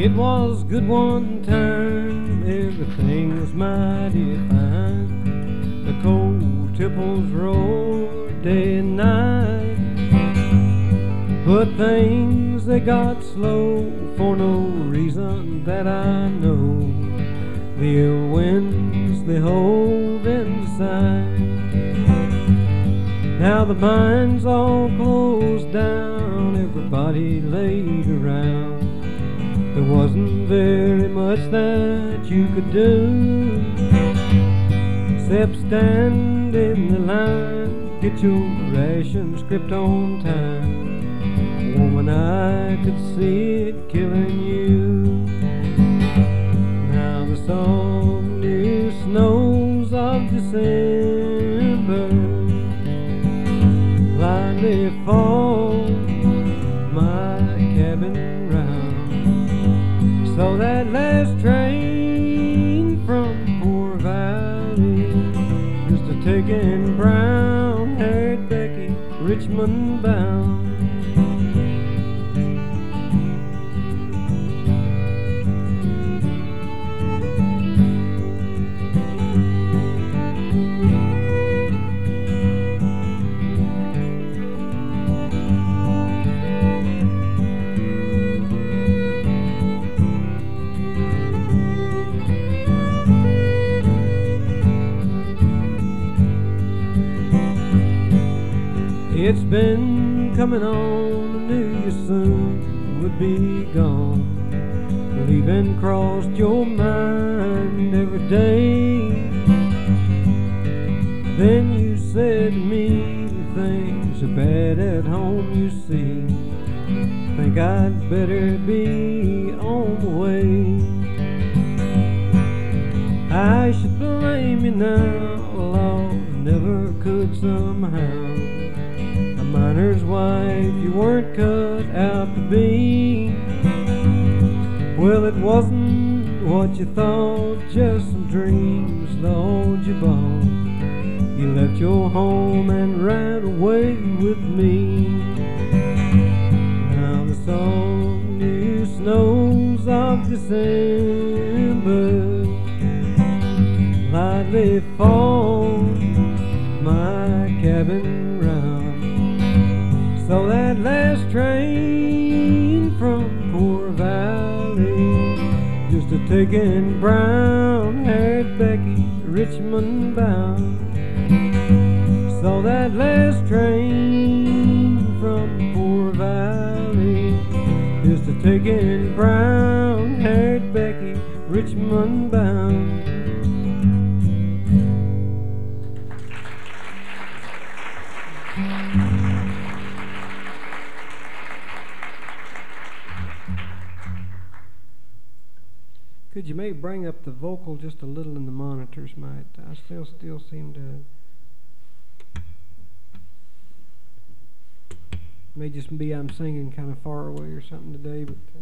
It was good one time, everything was mighty fine. The cold tipples roared day and night, but things they got slow for no reason that I know. The ill winds they hove in sight. Now the mines all closed down, everybody laid around. There wasn't very much that you could do except stand in the line, get your rations script on time. Woman, I could see it killing you. Now the soft new snows of December lightly fall my cabin round. So that last train from Poor Valley just a-taking brown-haired Becky Richmond bound. It's been coming on, I knew you soon would be gone. Leaving crossed your mind every day. Then you said to me, things are bad at home, you see. Think I'd better be on the way. I should blame you now, Lord, never could somehow. Miner's wife, you weren't cut out to be. Well, it wasn't what you thought, just some dreams, Lord, you bought. You left your home and ran away with me. Now the soft new snows of December lightly fall my cabin round. So that last train from Poor Valley just a-taking brown-haired Becky Richmond bound. So that last train from Poor Valley just a-taking brown-haired Becky Richmond bound. Could you maybe bring up the vocal just a little in the monitors, Mike? I still seem to... May just be I'm singing kind of far away or something today, but...